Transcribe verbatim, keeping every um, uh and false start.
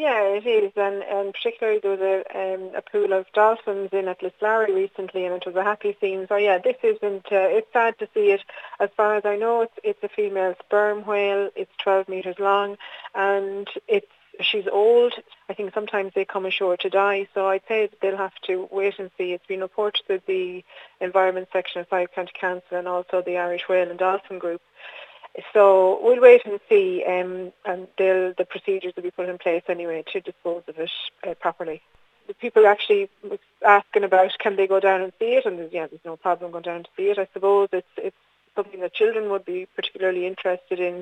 Yeah, it is, and, and particularly there was a, um, a pool of dolphins in at Lislarry recently, and it was a happy scene. So yeah, this isn't. Uh, it's sad to see it. As far as I know, it's it's a female sperm whale. It's twelve meters long, and it's she's old. I think sometimes they come ashore to die. So I'd say they'll have to wait and see. It's been reported that the Environment Section of Five County Council and also the Irish Whale and Dolphin Group. So we'll wait and see, um, and they'll, the procedures will be put in place anyway to dispose of it uh, properly. The people actually was asking about can they go down and see it, and there's, yeah, there's no problem going down to see it. I suppose it's it's something that children would be particularly interested in.